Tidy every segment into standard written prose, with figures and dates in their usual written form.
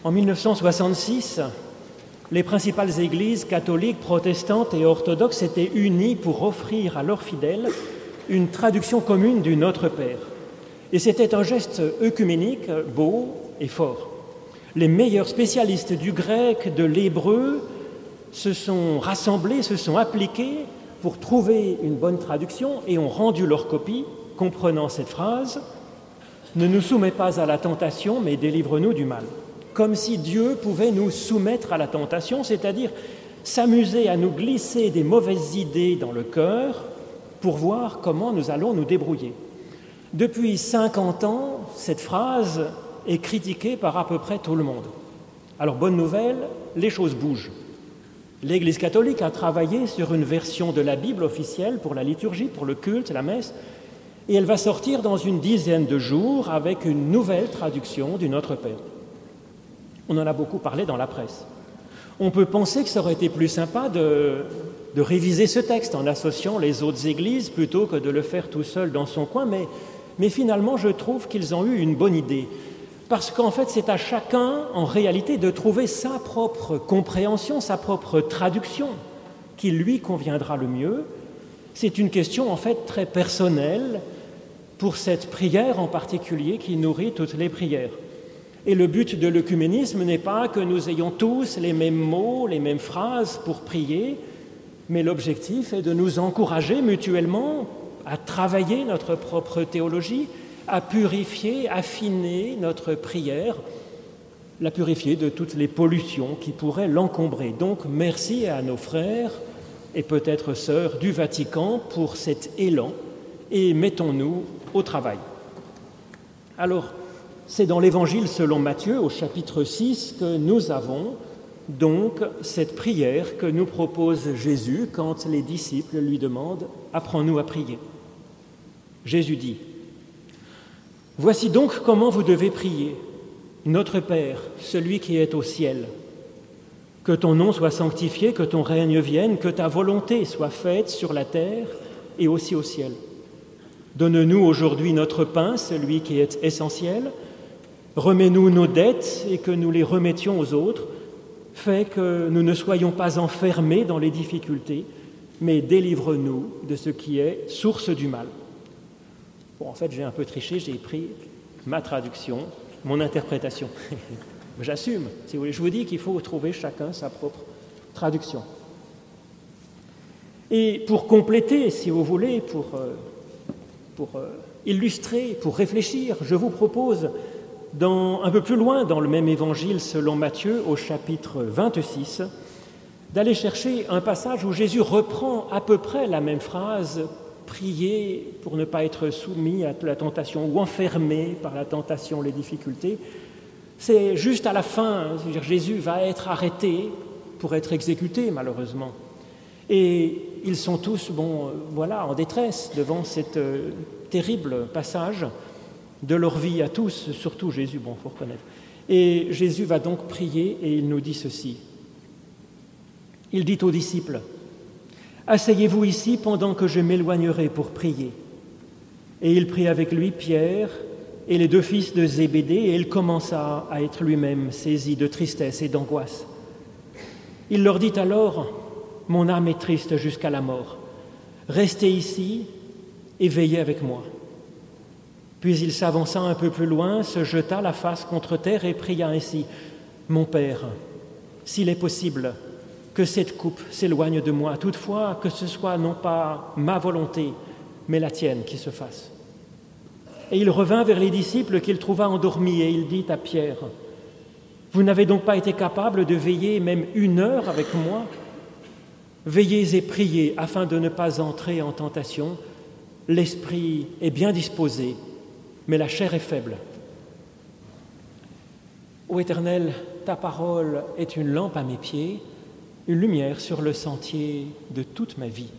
En 1966, les principales églises catholiques, protestantes et orthodoxes s'étaient unies pour offrir à leurs fidèles une traduction commune du Notre Père. Et c'était un geste œcuménique, beau et fort. Les meilleurs spécialistes du grec, de l'hébreu, se sont rassemblés, se sont appliqués pour trouver une bonne traduction et ont rendu leur copie, comprenant cette phrase « Ne nous soumets pas à la tentation, mais délivre-nous du mal ». Comme si Dieu pouvait nous soumettre à la tentation, c'est-à-dire s'amuser à nous glisser des mauvaises idées dans le cœur pour voir comment nous allons nous débrouiller. Depuis 50 ans, cette phrase est critiquée par à peu près tout le monde. Alors, bonne nouvelle, les choses bougent. L'Église catholique a travaillé sur une version de la Bible officielle pour la liturgie, pour le culte, la messe, et elle va sortir dans une dizaine de jours avec une nouvelle traduction du Notre Père. On en a beaucoup parlé dans la presse. On peut penser que ça aurait été plus sympa de réviser ce texte en associant les autres églises plutôt que de le faire tout seul dans son coin, mais finalement, je trouve qu'ils ont eu une bonne idée. Parce qu'en fait, c'est à chacun, en réalité, de trouver sa propre compréhension, sa propre traduction qui lui conviendra le mieux. C'est une question, en fait, très personnelle pour cette prière en particulier qui nourrit toutes les prières. Et le but de l'œcuménisme n'est pas que nous ayons tous les mêmes mots, les mêmes phrases pour prier, mais l'objectif est de nous encourager mutuellement à travailler notre propre théologie, à purifier, affiner notre prière, la purifier de toutes les pollutions qui pourraient l'encombrer. Donc, merci à nos frères et peut-être sœurs du Vatican pour cet élan et mettons-nous au travail. Alors, c'est dans l'Évangile selon Matthieu, au chapitre 6, que nous avons donc cette prière que nous propose Jésus quand les disciples lui demandent « Apprends-nous à prier ». Jésus dit « Voici donc comment vous devez prier. Notre Père, celui qui est au ciel, que ton nom soit sanctifié, que ton règne vienne, que ta volonté soit faite sur la terre et aussi au ciel. Donne-nous aujourd'hui notre pain, celui qui est essentiel. Remets-nous nos dettes et que nous les remettions aux autres. Fais que nous ne soyons pas enfermés dans les difficultés, mais délivre-nous de ce qui est source du mal. » Bon, en fait, j'ai un peu triché, j'ai pris ma traduction, mon interprétation. J'assume, si vous voulez. Je vous dis qu'il faut trouver chacun sa propre traduction. Et pour compléter, si vous voulez, pour illustrer, pour réfléchir, je vous propose, un peu plus loin dans le même évangile selon Matthieu, au chapitre 26, d'aller chercher un passage où Jésus reprend à peu près la même phrase « Priez pour ne pas être soumis à la tentation » ou « enfermé par la tentation, les difficultés ». C'est juste à la fin, c'est-à-dire Jésus va être arrêté pour être exécuté, malheureusement. Et ils sont tous, en détresse devant cet terrible passage de leur vie à tous, surtout Jésus, il faut reconnaître. Et Jésus va donc prier et il nous dit ceci. Il dit aux disciples, « Asseyez-vous ici pendant que je m'éloignerai pour prier. » Et il prit avec lui Pierre et les deux fils de Zébédée et il commença à être lui-même saisi de tristesse et d'angoisse. Il leur dit alors, « Mon âme est triste jusqu'à la mort. Restez ici et veillez avec moi. » Puis il s'avança un peu plus loin, se jeta la face contre terre et pria ainsi, « Mon Père, s'il est possible, que cette coupe s'éloigne de moi, toutefois que ce soit non pas ma volonté, mais la tienne qui se fasse. » Et il revint vers les disciples qu'il trouva endormis et il dit à Pierre, « Vous n'avez donc pas été capable de veiller même 1 heure avec moi ? Veillez et priez afin de ne pas entrer en tentation. L'esprit est bien disposé, mais la chair est faible. » Ô Éternel, ta parole est une lampe à mes pieds, une lumière sur le sentier de toute ma vie.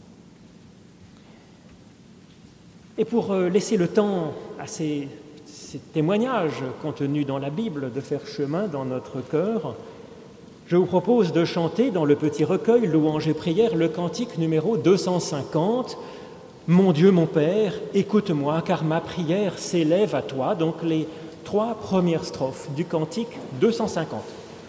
Et pour laisser le temps à ces témoignages contenus dans la Bible de faire chemin dans notre cœur, je vous propose de chanter dans le petit recueil Louanges et prières le cantique numéro 250, « Mon Dieu, mon Père, écoute-moi, car ma prière s'élève à toi ». Donc les 3 premières strophes du cantique 250.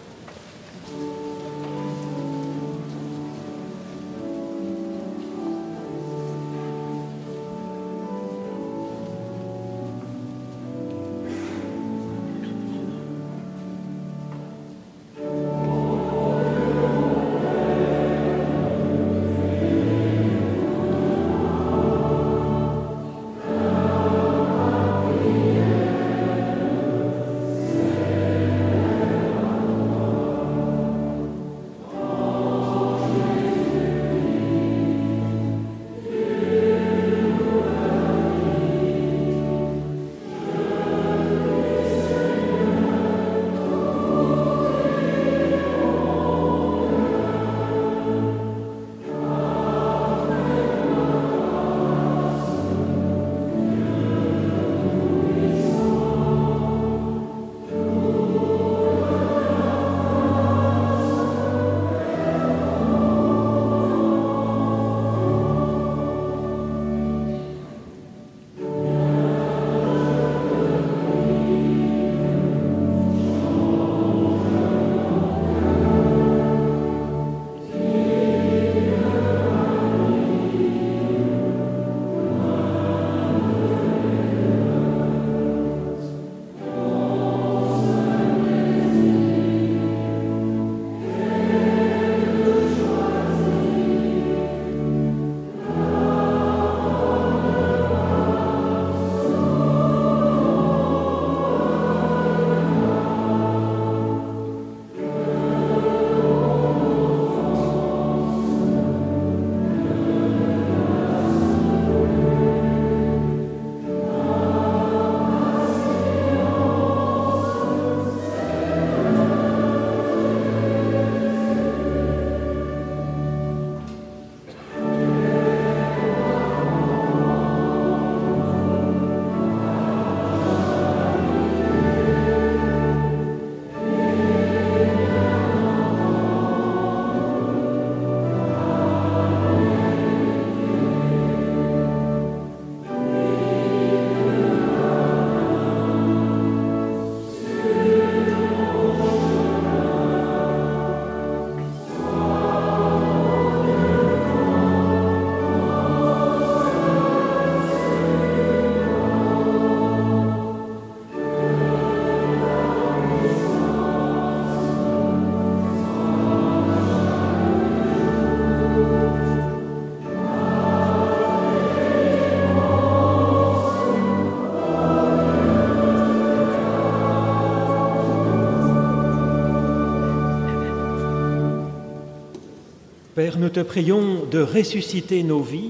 Père, nous te prions de ressusciter nos vies,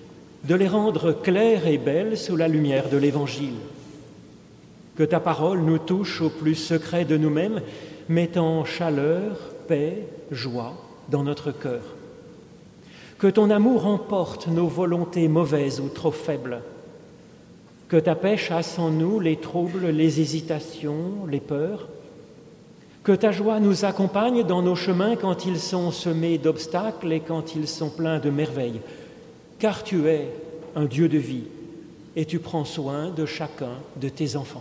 de les rendre claires et belles sous la lumière de l'Évangile. Que ta parole nous touche au plus secret de nous-mêmes, mettant chaleur, paix, joie dans notre cœur. Que ton amour emporte nos volontés mauvaises ou trop faibles. Que ta paix chasse en nous les troubles, les hésitations, les peurs. Que ta joie nous accompagne dans nos chemins quand ils sont semés d'obstacles et quand ils sont pleins de merveilles. Car tu es un Dieu de vie et tu prends soin de chacun de tes enfants.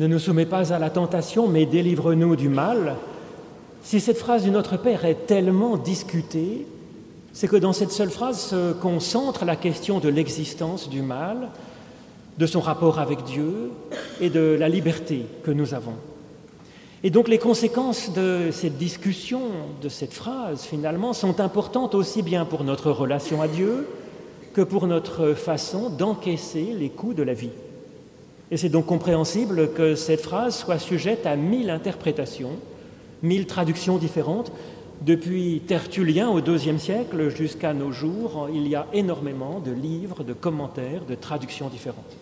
ne nous soumets pas à la tentation, mais délivre-nous du mal. Si cette phrase du Notre Père est tellement discutée, c'est que dans cette seule phrase se concentre la question de l'existence du mal, de son rapport avec Dieu et de la liberté que nous avons. Et donc les conséquences de cette discussion, de cette phrase, finalement, sont importantes aussi bien pour notre relation à Dieu que pour notre façon d'encaisser les coups de la vie. Et c'est donc compréhensible que cette phrase soit sujette à 1000 interprétations, 1000 traductions différentes. Depuis Tertullien au IIe siècle jusqu'à nos jours, il y a énormément de livres, de commentaires, de traductions différentes.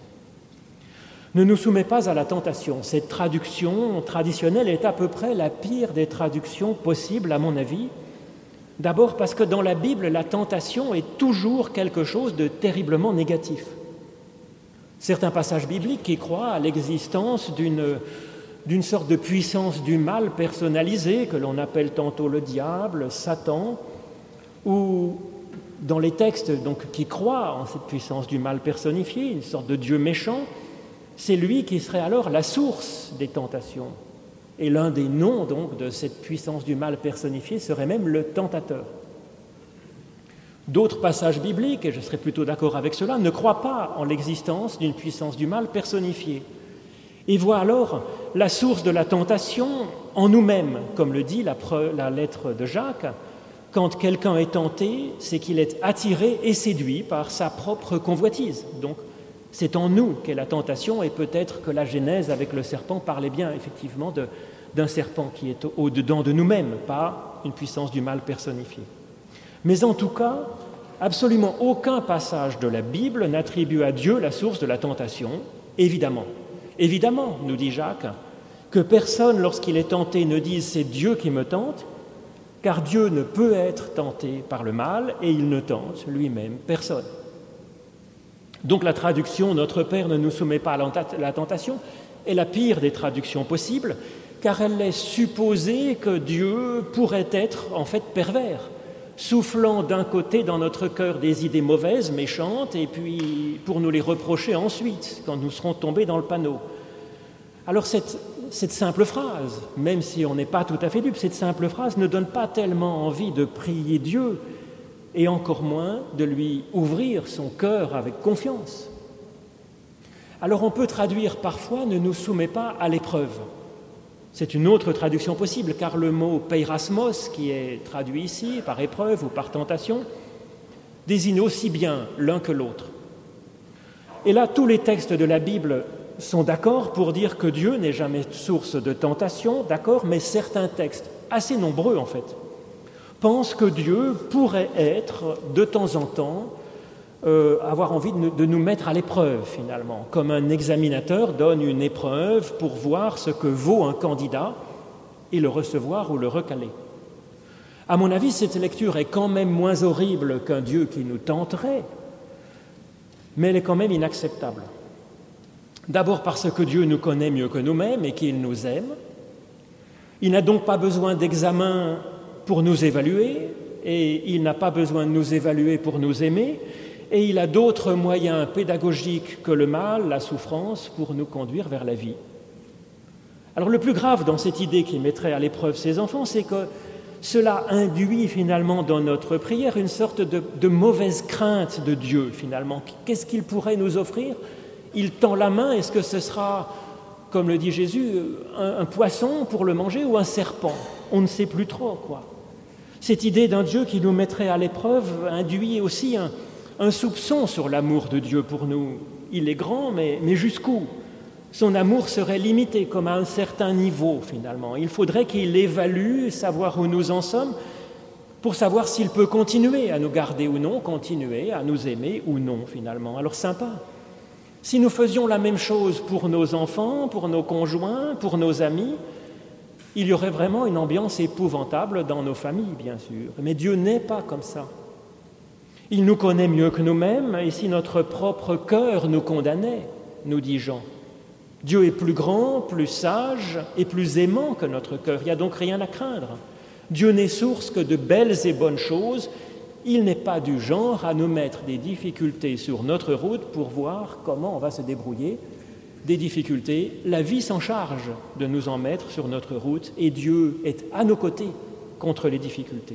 Ne nous soumets pas à la tentation. Cette traduction traditionnelle est à peu près la pire des traductions possibles, à mon avis. D'abord parce que dans la Bible, la tentation est toujours quelque chose de terriblement négatif. Certains passages bibliques qui croient à l'existence d'une sorte de puissance du mal personnalisée, que l'on appelle tantôt le diable, Satan, ou dans les textes donc, qui croient en cette puissance du mal personnifié, une sorte de Dieu méchant, c'est lui qui serait alors la source des tentations. Et l'un des noms donc, de cette puissance du mal personnifié serait même le tentateur. D'autres passages bibliques, et je serais plutôt d'accord avec cela, ne croient pas en l'existence d'une puissance du mal personnifiée. Et voient alors la source de la tentation en nous-mêmes, comme le dit la lettre de Jacques. Quand quelqu'un est tenté, c'est qu'il est attiré et séduit par sa propre convoitise. Donc, c'est en nous qu'est la tentation, et peut-être que la Genèse avec le serpent parlait bien effectivement d'un serpent qui est au-dedans de nous-mêmes, pas une puissance du mal personnifiée. Mais en tout cas, absolument aucun passage de la Bible n'attribue à Dieu la source de la tentation, évidemment. Évidemment, nous dit Jacques, que personne, lorsqu'il est tenté, ne dise « c'est Dieu qui me tente », car Dieu ne peut être tenté par le mal et il ne tente lui-même personne. Donc la traduction « Notre Père ne nous soumet pas à la tentation » est la pire des traductions possibles, car elle laisse supposer que Dieu pourrait être en fait pervers, soufflant d'un côté dans notre cœur des idées mauvaises, méchantes, et puis pour nous les reprocher ensuite, quand nous serons tombés dans le panneau. Alors cette simple phrase, même si on n'est pas tout à fait dupe, cette simple phrase ne donne pas tellement envie de prier Dieu, et encore moins de lui ouvrir son cœur avec confiance. Alors on peut traduire parfois « ne nous soumets pas à l'épreuve ». C'est une autre traduction possible, car le mot « peirasmos », qui est traduit ici par épreuve ou par tentation, désigne aussi bien l'un que l'autre. Et là, tous les textes de la Bible sont d'accord pour dire que Dieu n'est jamais source de tentation, d'accord, mais certains textes, assez nombreux en fait, pensent que Dieu pourrait être, de temps en temps, avoir envie de nous mettre à l'épreuve, finalement, comme un examinateur donne une épreuve pour voir ce que vaut un candidat et le recevoir ou le recaler. À mon avis, cette lecture est quand même moins horrible qu'un Dieu qui nous tenterait, mais elle est quand même inacceptable. D'abord parce que Dieu nous connaît mieux que nous-mêmes et qu'il nous aime. Il n'a donc pas besoin d'examen pour nous évaluer, et il n'a pas besoin de nous évaluer pour nous aimer, et il a d'autres moyens pédagogiques que le mal, la souffrance, pour nous conduire vers la vie. Alors le plus grave dans cette idée qui mettrait à l'épreuve ces enfants, c'est que cela induit finalement dans notre prière une sorte de mauvaise crainte de Dieu finalement. Qu'est-ce qu'il pourrait nous offrir ? Il tend la main, est-ce que ce sera, comme le dit Jésus, un poisson pour le manger ou un serpent ? On ne sait plus trop, quoi. Cette idée d'un Dieu qui nous mettrait à l'épreuve induit aussi un soupçon sur l'amour de Dieu pour nous. Il est grand, mais jusqu'où ? Son amour serait limité, comme à un certain niveau, finalement. Il faudrait qu'il évalue, savoir où nous en sommes, pour savoir s'il peut continuer à nous garder ou non, continuer à nous aimer ou non, finalement. Alors, sympa. Si nous faisions la même chose pour nos enfants, pour nos conjoints, pour nos amis, il y aurait vraiment une ambiance épouvantable dans nos familles, bien sûr. Mais Dieu n'est pas comme ça. Il nous connaît mieux que nous-mêmes, et si notre propre cœur nous condamnait, nous dit Jean, Dieu est plus grand, plus sage et plus aimant que notre cœur. Il n'y a donc rien à craindre. Dieu n'est source que de belles et bonnes choses. Il n'est pas du genre à nous mettre des difficultés sur notre route pour voir comment on va se débrouiller des difficultés, la vie s'en charge de nous en mettre sur notre route et Dieu est à nos côtés contre les difficultés.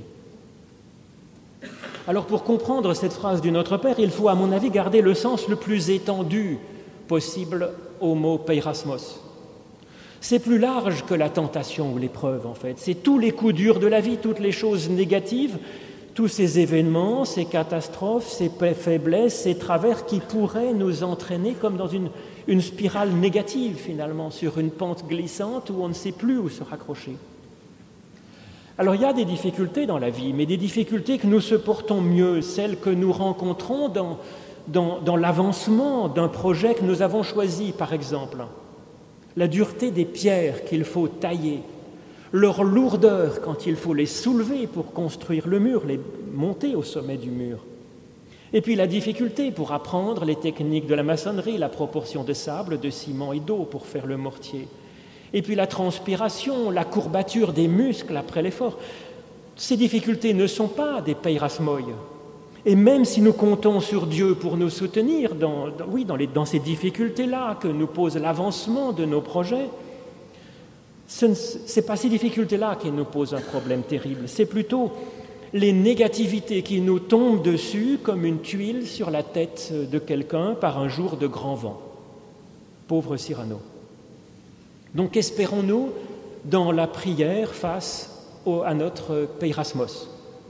Alors pour comprendre cette phrase du Notre Père, il faut à mon avis garder le sens le plus étendu possible au mot peirasmos. C'est plus large que la tentation ou l'épreuve en fait. C'est tous les coups durs de la vie, toutes les choses négatives, tous ces événements, ces catastrophes, ces faiblesses, ces travers qui pourraient nous entraîner comme dans une spirale négative finalement, sur une pente glissante où on ne sait plus où se raccrocher. Alors il y a des difficultés dans la vie, mais des difficultés que nous supportons mieux, celles que nous rencontrons dans l'avancement d'un projet que nous avons choisi, par exemple. La dureté des pierres qu'il faut tailler, leur lourdeur quand il faut les soulever pour construire le mur, les monter au sommet du mur. Et puis la difficulté pour apprendre les techniques de la maçonnerie, la proportion de sable, de ciment et d'eau pour faire le mortier. Et puis la transpiration, la courbature des muscles après l'effort. Ces difficultés ne sont pas des peirasmoi. Et même si nous comptons sur Dieu pour nous soutenir dans ces difficultés-là que nous pose l'avancement de nos projets, ce n'est pas ces difficultés-là qui nous posent un problème terrible, c'est plutôt les négativités qui nous tombent dessus comme une tuile sur la tête de quelqu'un par un jour de grand vent. Pauvre Cyrano. Donc espérons-nous dans la prière face à notre peirasmos.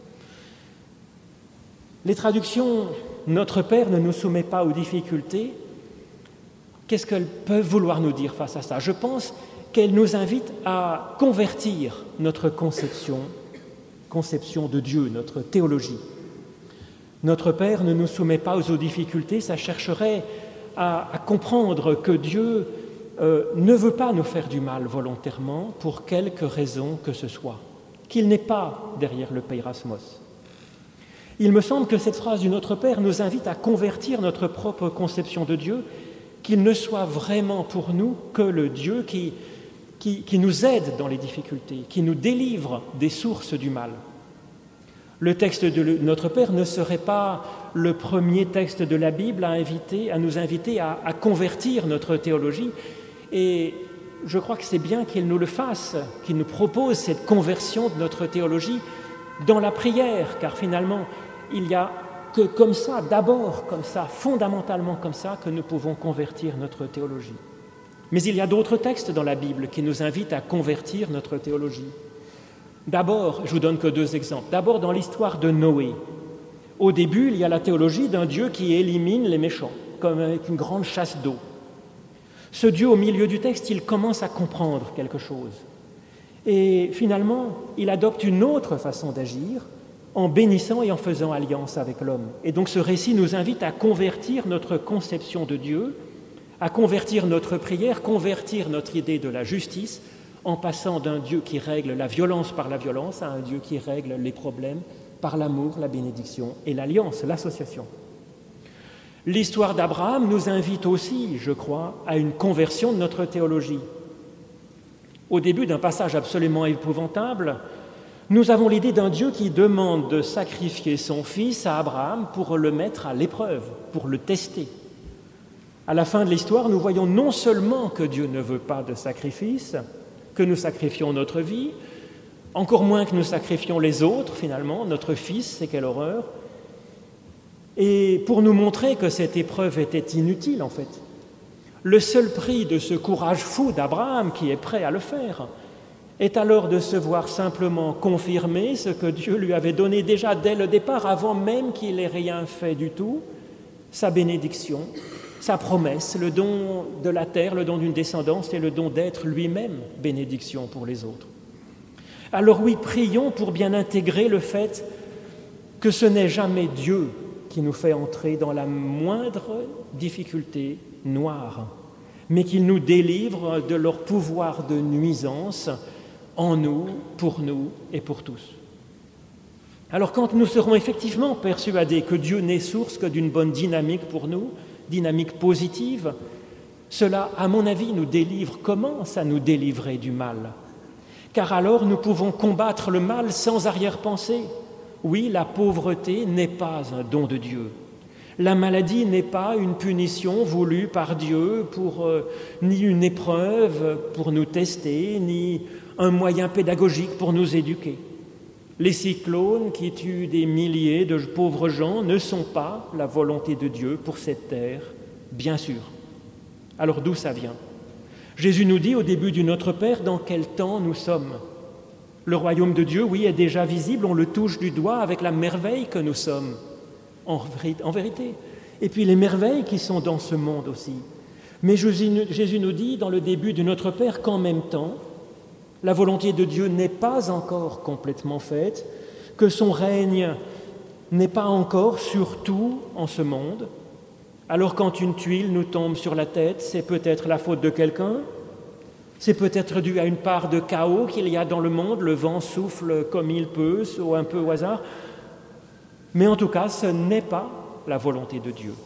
Les traductions « Notre Père ne nous soumet pas aux difficultés », qu'est-ce qu'elles peuvent vouloir nous dire face à ça ? Je pense qu'elles nous invitent à convertir notre conception de Dieu, notre théologie. Notre Père ne nous soumet pas aux difficultés, ça chercherait à comprendre que Dieu ne veut pas nous faire du mal volontairement pour quelque raison que ce soit, qu'il n'est pas derrière le peirasmos. Il me semble que cette phrase du Notre Père nous invite à convertir notre propre conception de Dieu, qu'il ne soit vraiment pour nous que le Dieu qui nous aide dans les difficultés, qui nous délivre des sources du mal. Le texte de Notre Père ne serait pas le premier texte de la Bible à nous inviter à convertir notre théologie. Et je crois que c'est bien qu'il nous le fasse, qu'il nous propose cette conversion de notre théologie dans la prière, car finalement, il n'y a que comme ça, d'abord comme ça, fondamentalement comme ça, que nous pouvons convertir notre théologie. Mais il y a d'autres textes dans la Bible qui nous invitent à convertir notre théologie. D'abord, je vous donne que 2 exemples. D'abord, dans l'histoire de Noé. Au début, il y a la théologie d'un Dieu qui élimine les méchants, comme avec une grande chasse d'eau. Ce Dieu, au milieu du texte, il commence à comprendre quelque chose. Et finalement, il adopte une autre façon d'agir en bénissant et en faisant alliance avec l'homme. Et donc ce récit nous invite à convertir notre conception de Dieu, à convertir notre prière, convertir notre idée de la justice, en passant d'un Dieu qui règle la violence par la violence à un Dieu qui règle les problèmes par l'amour, la bénédiction et l'alliance, l'association. L'histoire d'Abraham nous invite aussi, je crois, à une conversion de notre théologie. Au début d'un passage absolument épouvantable, nous avons l'idée d'un Dieu qui demande de sacrifier son fils à Abraham pour le mettre à l'épreuve, pour le tester. À la fin de l'histoire, nous voyons non seulement que Dieu ne veut pas de sacrifice, que nous sacrifions notre vie, encore moins que nous sacrifions les autres, finalement, notre fils, c'est quelle horreur. Et pour nous montrer que cette épreuve était inutile, en fait, le seul prix de ce courage fou d'Abraham, qui est prêt à le faire, est alors de se voir simplement confirmer ce que Dieu lui avait donné déjà dès le départ, avant même qu'il ait rien fait du tout, sa bénédiction, sa promesse, le don de la terre, le don d'une descendance et le don d'être lui-même bénédiction pour les autres. Alors oui, prions pour bien intégrer le fait que ce n'est jamais Dieu qui nous fait entrer dans la moindre difficulté noire, mais qu'il nous délivre de leur pouvoir de nuisance en nous, et pour tous. Alors quand nous serons effectivement persuadés que Dieu n'est source que d'une bonne dynamique pour nous, dynamique positive, cela, à mon avis, nous commence à nous délivrer du mal. Car alors nous pouvons combattre le mal sans arrière-pensée. Oui, la pauvreté n'est pas un don de Dieu. La maladie n'est pas une punition voulue par Dieu ni une épreuve pour nous tester, ni un moyen pédagogique pour nous éduquer. Les cyclones qui tuent des milliers de pauvres gens ne sont pas la volonté de Dieu pour cette terre, bien sûr. Alors d'où ça vient ? Jésus nous dit au début du Notre Père dans quel temps nous sommes. Le royaume de Dieu, oui, est déjà visible, on le touche du doigt avec la merveille que nous sommes, en vérité. Et puis les merveilles qui sont dans ce monde aussi. Mais Jésus nous dit dans le début du Notre Père qu'en même temps, la volonté de Dieu n'est pas encore complètement faite, que son règne n'est pas encore sur tout en ce monde. Alors quand une tuile nous tombe sur la tête, c'est peut-être la faute de quelqu'un, c'est peut-être dû à une part de chaos qu'il y a dans le monde, le vent souffle comme il peut, ou un peu au hasard, mais en tout cas, ce n'est pas la volonté de Dieu.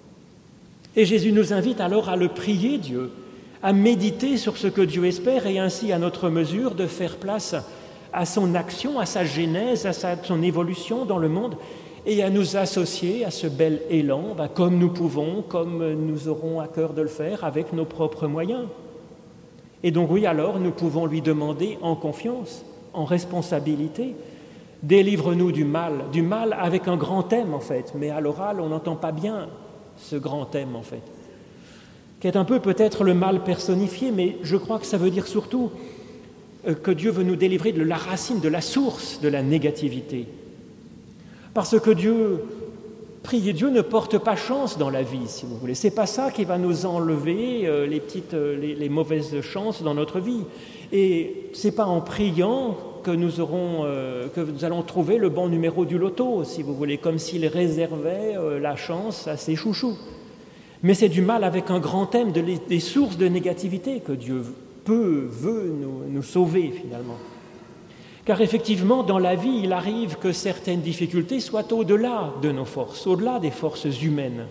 Et Jésus nous invite alors à le prier, Dieu, à méditer sur ce que Dieu espère et ainsi, à notre mesure, de faire place à son action, à sa genèse, à son évolution dans le monde et à nous associer à ce bel élan, comme nous pouvons, comme nous aurons à cœur de le faire avec nos propres moyens. Et donc oui, alors nous pouvons lui demander en confiance, en responsabilité, délivre-nous du mal avec un grand thème en fait, mais à l'oral on n'entend pas bien ce grand thème en fait, qui est un peu peut-être le mal personnifié, mais je crois que ça veut dire surtout que Dieu veut nous délivrer de la racine, de la source de la négativité. Parce que prier Dieu ne porte pas chance dans la vie, si vous voulez. C'est pas ça qui va nous enlever les mauvaises chances dans notre vie. Et c'est pas en priant que nous allons trouver le bon numéro du loto, si vous voulez, comme s'il réservait la chance à ses chouchous. Mais c'est du mal avec un grand thème, des sources de négativité que Dieu veut nous sauver finalement. Car effectivement, dans la vie, il arrive que certaines difficultés soient au-delà de nos forces, au-delà des forces humaines.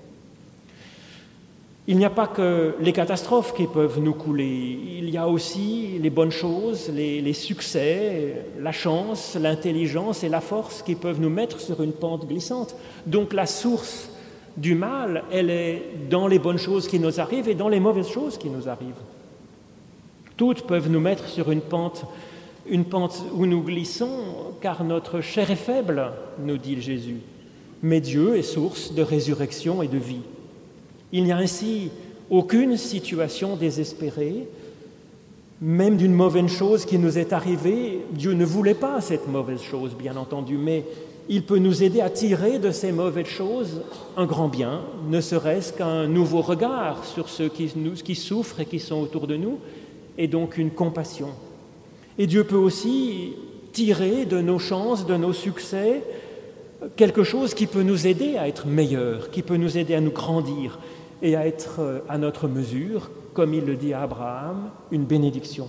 Il n'y a pas que les catastrophes qui peuvent nous couler, il y a aussi les bonnes choses, les succès, la chance, l'intelligence et la force qui peuvent nous mettre sur une pente glissante. Donc la source du mal, elle est dans les bonnes choses qui nous arrivent et dans les mauvaises choses qui nous arrivent. Toutes peuvent nous mettre sur une pente où nous glissons, car notre chair est faible, nous dit Jésus. Mais Dieu est source de résurrection et de vie. Il n'y a ainsi aucune situation désespérée, même d'une mauvaise chose qui nous est arrivée. Dieu ne voulait pas cette mauvaise chose, bien entendu, mais il peut nous aider à tirer de ces mauvaises choses un grand bien, ne serait-ce qu'un nouveau regard sur ceux qui souffrent et qui sont autour de nous, et donc une compassion. Et Dieu peut aussi tirer de nos chances, de nos succès, quelque chose qui peut nous aider à être meilleurs, qui peut nous aider à nous grandir et à être à notre mesure, comme il le dit à Abraham, une bénédiction.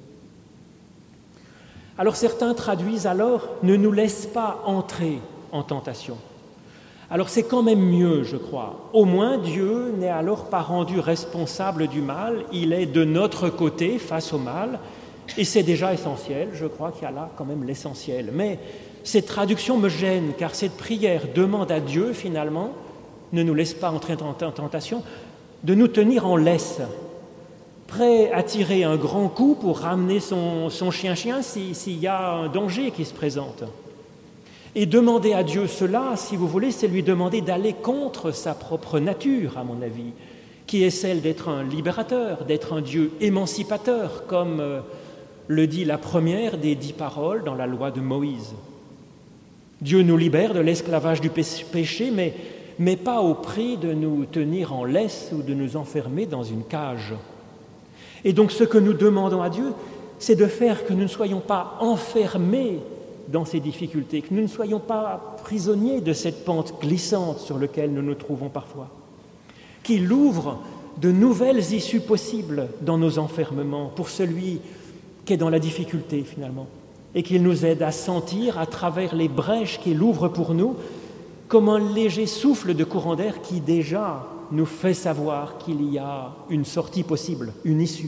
Alors certains traduisent alors « ne nous laisse pas entrer en tentation ». Alors c'est quand même mieux, je crois. Au moins Dieu n'est alors pas rendu responsable du mal, il est de notre côté face au mal, et c'est déjà essentiel, je crois qu'il y a là quand même l'essentiel. Mais cette traduction me gêne, car cette prière demande à Dieu, finalement, ne nous laisse pas entrer en tentation, de nous tenir en laisse, prêt à tirer un grand coup pour ramener son chien-chien s'il y a un danger qui se présente. Et demander à Dieu cela, si vous voulez, c'est lui demander d'aller contre sa propre nature, à mon avis, qui est celle d'être un libérateur, d'être un Dieu émancipateur, comme le dit la première des 10 paroles dans la loi de Moïse. Dieu nous libère de l'esclavage du péché, mais pas au prix de nous tenir en laisse ou de nous enfermer dans une cage. Et donc ce que nous demandons à Dieu, c'est de faire que nous ne soyons pas enfermés dans ces difficultés, que nous ne soyons pas prisonniers de cette pente glissante sur laquelle nous nous trouvons parfois, qu'il ouvre de nouvelles issues possibles dans nos enfermements pour celui qui est dans la difficulté finalement, et qu'il nous aide à sentir à travers les brèches qu'il ouvre pour nous comme un léger souffle de courant d'air qui déjà nous fait savoir qu'il y a une sortie possible, une issue.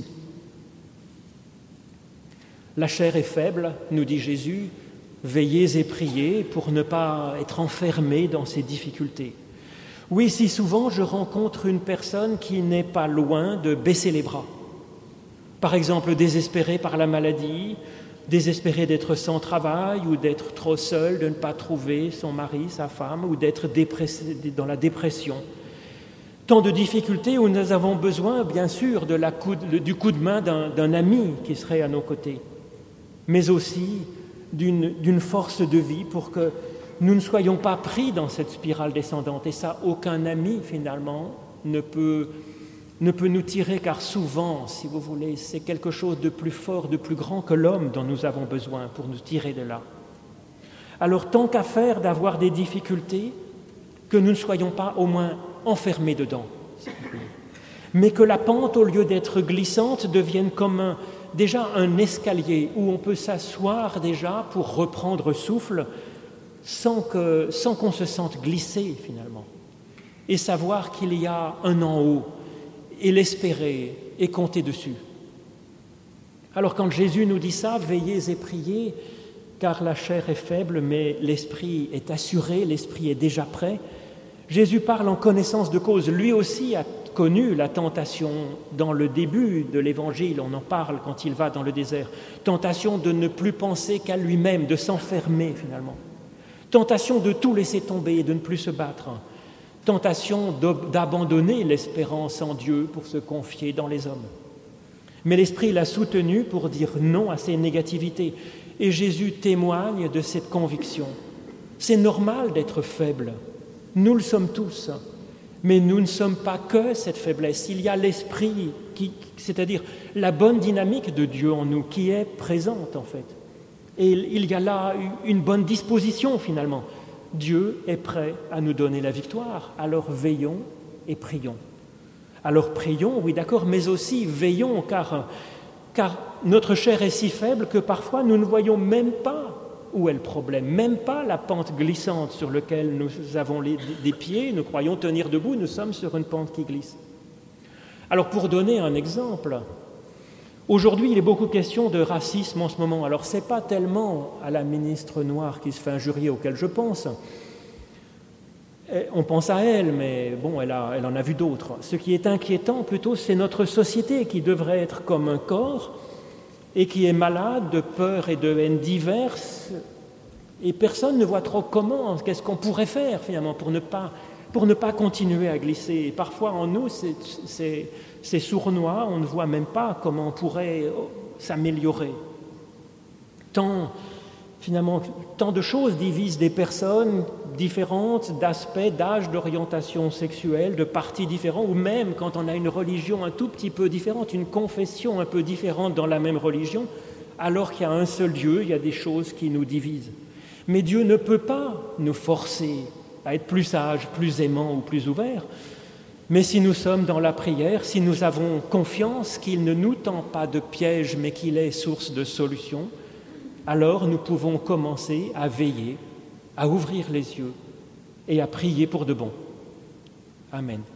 La chair est faible, nous dit Jésus, veillez et priez pour ne pas être enfermés dans ces difficultés. Oui, si souvent je rencontre une personne qui n'est pas loin de baisser les bras. Par exemple, désespérée par la maladie, désespérée d'être sans travail ou d'être trop seule, de ne pas trouver son mari, sa femme, ou d'être dans la dépression. Tant de difficultés où nous avons besoin, bien sûr, du coup de main d'un ami qui serait à nos côtés, mais aussi d'une force de vie pour que nous ne soyons pas pris dans cette spirale descendante. Et ça, aucun ami, finalement, ne peut nous tirer, car souvent, si vous voulez, c'est quelque chose de plus fort, de plus grand que l'homme dont nous avons besoin pour nous tirer de là. Alors, tant qu'à faire d'avoir des difficultés, que nous ne soyons pas au moins enfermés dedans, mais que la pente, au lieu d'être glissante, devienne comme déjà un escalier où on peut s'asseoir déjà pour reprendre souffle sans qu'on se sente glisser finalement, et savoir qu'il y a un en haut, et l'espérer et compter dessus. Alors quand Jésus nous dit ça, veillez et priez, car la chair est faible, mais l'esprit est assuré, l'esprit est déjà prêt. Jésus parle en connaissance de cause. Lui aussi a connu la tentation dans le début de l'Évangile, on en parle quand il va dans le désert. Tentation de ne plus penser qu'à lui-même, de s'enfermer finalement. Tentation de tout laisser tomber et de ne plus se battre. Tentation d'abandonner l'espérance en Dieu pour se confier dans les hommes. Mais l'Esprit l'a soutenu pour dire non à ces négativités. Et Jésus témoigne de cette conviction. C'est normal d'être faible. Nous le sommes tous. Mais nous ne sommes pas que cette faiblesse. Il y a l'Esprit, c'est-à-dire la bonne dynamique de Dieu en nous, qui est présente en fait. Et il y a là une bonne disposition finalement. Dieu est prêt à nous donner la victoire. Alors veillons et prions. Alors prions, oui d'accord, mais aussi veillons, car notre chair est si faible que parfois nous ne voyons même pas où est le problème, même pas la pente glissante sur laquelle nous avons des pieds, nous croyons tenir debout, nous sommes sur une pente qui glisse. Alors pour donner un exemple, aujourd'hui il est beaucoup question de racisme en ce moment. Alors ce n'est pas tellement à la ministre noire qui se fait injurier auquel je pense. On pense à elle, mais bon, elle en a vu d'autres. Ce qui est inquiétant plutôt, c'est notre société qui devrait être comme un corps et qui est malade de peur et de haine diverses, et personne ne voit trop qu'est-ce qu'on pourrait faire finalement pour ne pas continuer à glisser. Et parfois en nous, c'est sournois, on ne voit même pas comment on pourrait s'améliorer. Tant de choses divisent des personnes différentes, d'aspects, d'âge, d'orientation sexuelle, de partis différents, ou même quand on a une religion un tout petit peu différente, une confession un peu différente dans la même religion, alors qu'il y a un seul Dieu, il y a des choses qui nous divisent. Mais Dieu ne peut pas nous forcer à être plus sages, plus aimants ou plus ouverts. Mais si nous sommes dans la prière, si nous avons confiance qu'il ne nous tend pas de piège, mais qu'il est source de solutions, alors nous pouvons commencer à veiller, à ouvrir les yeux et à prier pour de bon. Amen.